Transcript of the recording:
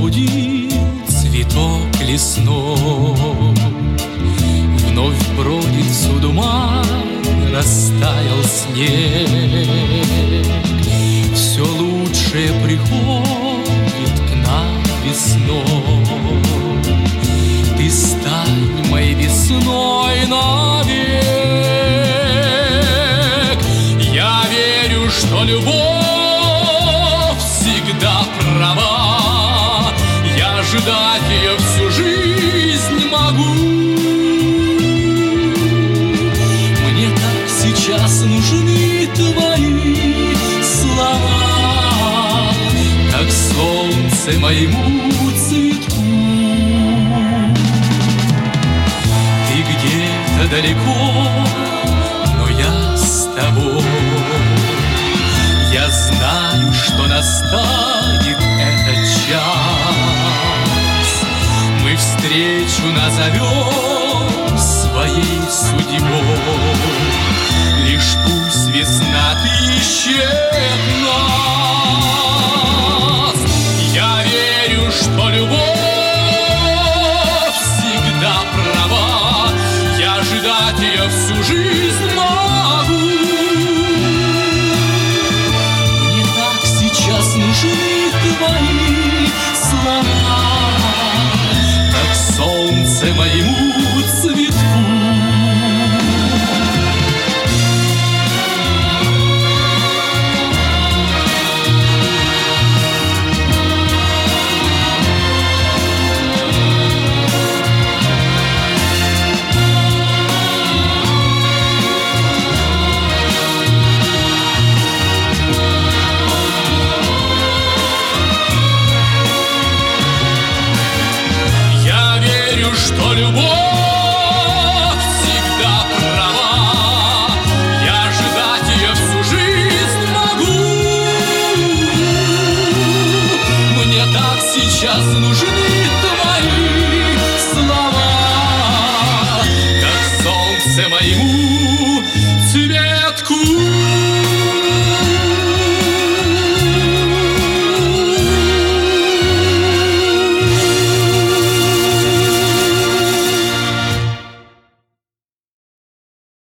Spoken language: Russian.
пробудил цветок лесной. Вновь бродит всюду май, растаял снег. Все лучшее приходит к нам весной. Ты стань моей весной навек. Я верю, что любовь всегда права. Я ждать ее всю жизнь могу. Мне так сейчас нужны твои слова, как солнце моему цветку. Ты где-то далеко, но я с тобой. Я знаю, что настанет этот час. Мы встречу назовем своей судьбой. Лишь пусть весна ты исчезла